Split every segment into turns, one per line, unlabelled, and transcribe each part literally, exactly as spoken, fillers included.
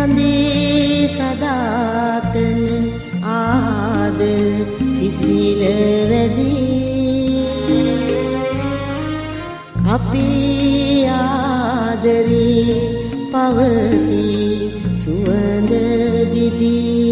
සඳේ සදාතන ආදර සිසිල රැදී අපේ ආදරේ පවතී සුවඳ දිදී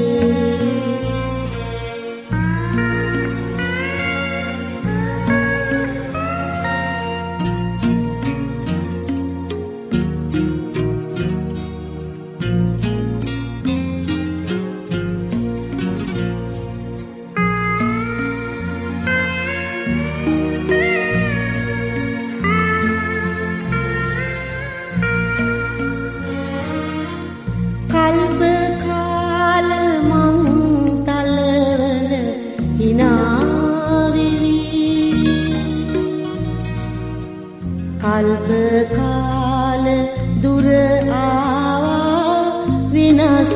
කල්ප කාල දුර ආවා විනාශ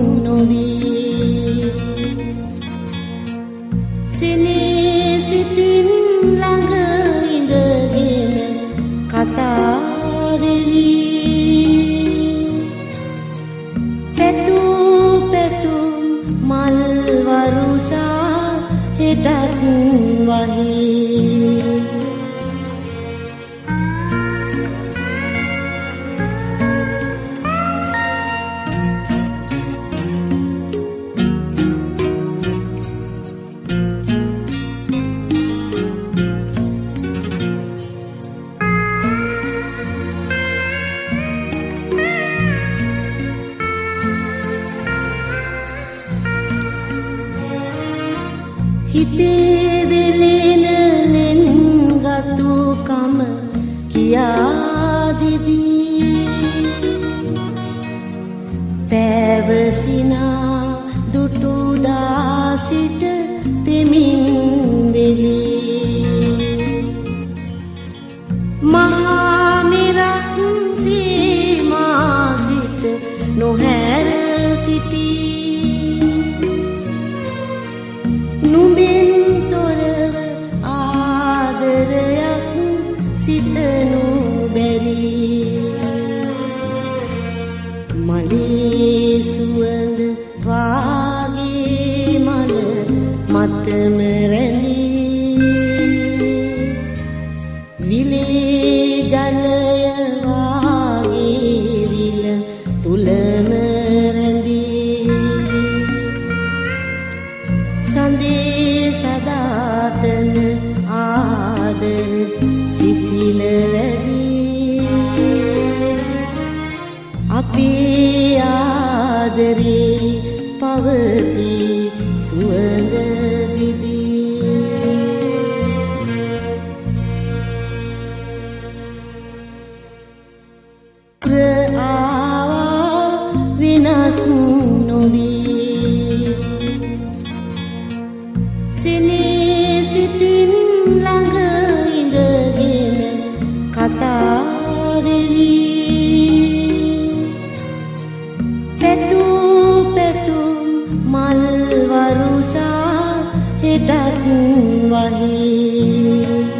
නොවී සිනී සිතින් ළඟ ඉඳගෙන කතා වෙවි පැතු පැතු මල් වරුසා හෙටත් වහී හිතේ වෙලෙන ලෙන් ගතු කම කියා දිදී පැවසිනා දුටු දාසිත පෙමින් වෙලී මහා මෙරක් සීමා සිත නොහැර සිටී නුඹෙන් තොරව ආදරයක් සිතනු බැරි මලේ සුවඳ වාගේ මල මතම රැඳී විලේ ජලය වාගේ විල තුලම රැඳී සඳේ සදාතන ආදර සිසිල වැඩි අපේ ආදරේ පවතී සුවඳ දිදී පුර ආවා විනාශ නොවී සිනී සිතින් ළඟ ඉඳගෙන කතා වෙවි පැතු පැතු මල් වරුසා හෙටත් වහී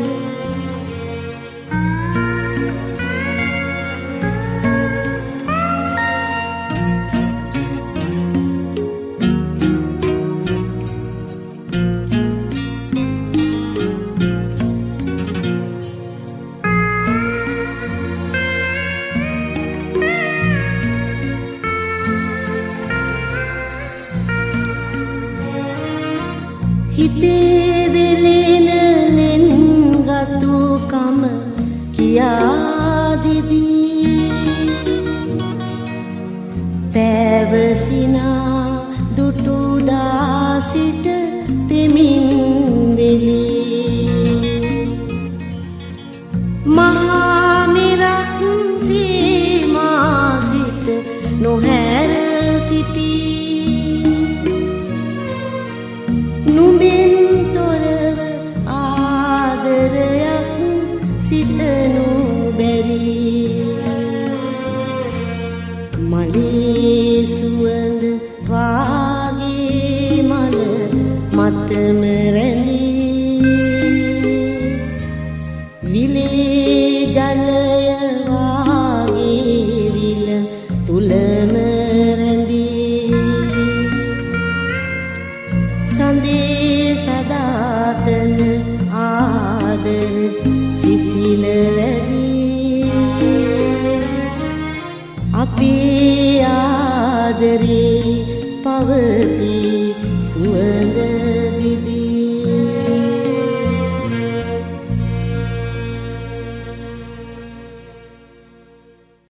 හිතේ වෙලෙන ලෙන් ගතු කම කියා දිදී පැවසිනා දුටු දාසිත පෙමින් වෙලී මහා මෙරක් සීමා සිත නොහැර සිටී නුඹෙන් තොරව ආදරයක් සිතනු බැරි මලේ සුවඳ වාගේ මල මතම රැඳී විලේ ජලය වාගේ විල තුලම අපේ ආදරේ පවති සුවඳ